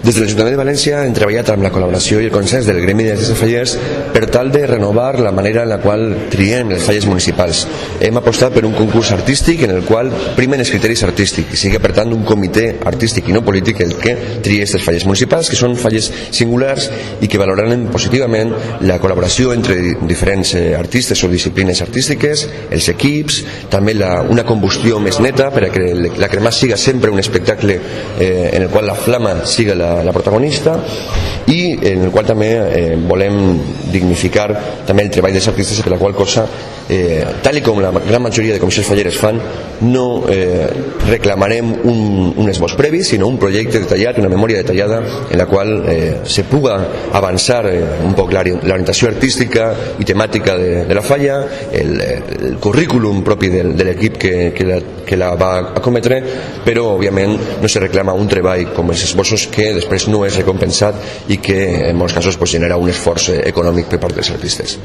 Des de l'Ajuntament de València hem treballat amb la col·laboració i el consens del Gremi d'Artistes Fallers per tal de renovar la manera en la qual triem les falles municipals. Hem apostat per un concurs artístic en el qual primen els criteris artístics i sigui per tant un comitè artístic i no polític el que tria aquestes falles municipals, que són falles singulars i que valoraran positivament la col·laboració entre diferents artistes o disciplines artístiques, els equips, també una combustió més neta perquè la cremà siga sempre un espectacle en el qual la flama siga la protagonista i en el qual també volem dignificar també el treball dels artistes, per la qual cosa tal com la gran majoria de comissions falleres fan, no reclamarem un esbós previ, sinó un projecte detallat, una memòria detallada en la qual se puga avançar un poc l'orientació artística i temàtica de la falla, el currículum propi de l'equip que la va acometre, però òbviament no se reclama un treball com els esbossos que després no és recompensat i que en molts casos genera un esforç econòmic per part dels artistes.